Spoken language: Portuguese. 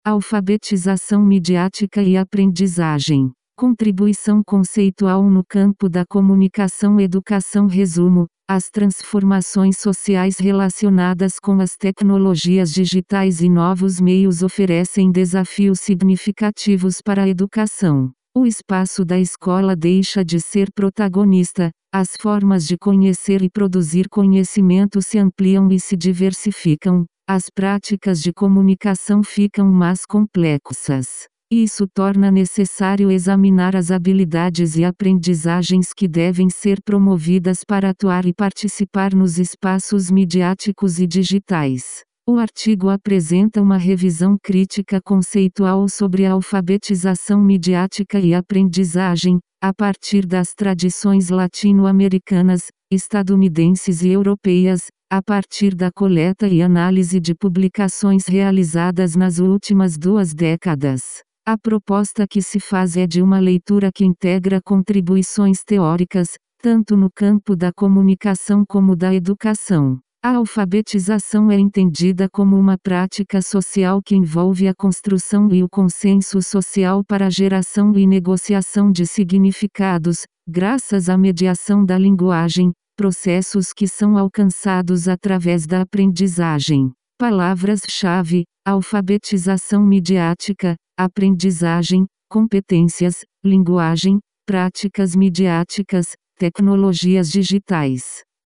Alfabetização midiática e aprendizagem. Contribuição conceitual no campo da comunicação e educação. Resumo: as transformações sociais relacionadas com as tecnologias digitais e novos meios oferecem desafios significativos para a educação. O espaço da escola deixa de ser protagonista, as formas de conhecer e produzir conhecimento se ampliam e se diversificam, as práticas de comunicação ficam mais complexas. Isso torna necessário examinar as habilidades e aprendizagens que devem ser promovidas para atuar e participar nos espaços midiáticos e digitais. O artigo apresenta uma revisão crítica conceitual sobre a alfabetização midiática e aprendizagem, a partir das tradições latino-americanas, estadunidenses e europeias, a partir da coleta e análise de publicações realizadas nas últimas 2 décadas. A proposta que se faz é de uma leitura que integra contribuições teóricas, tanto no campo da comunicação como da educação. A alfabetização é entendida como uma prática social que envolve a construção e o consenso social para a geração e negociação de significados, graças à mediação da linguagem, processos que são alcançados através da aprendizagem. Palavras-chave: alfabetização midiática, aprendizagem, competências, linguagem, práticas midiáticas, tecnologias digitais.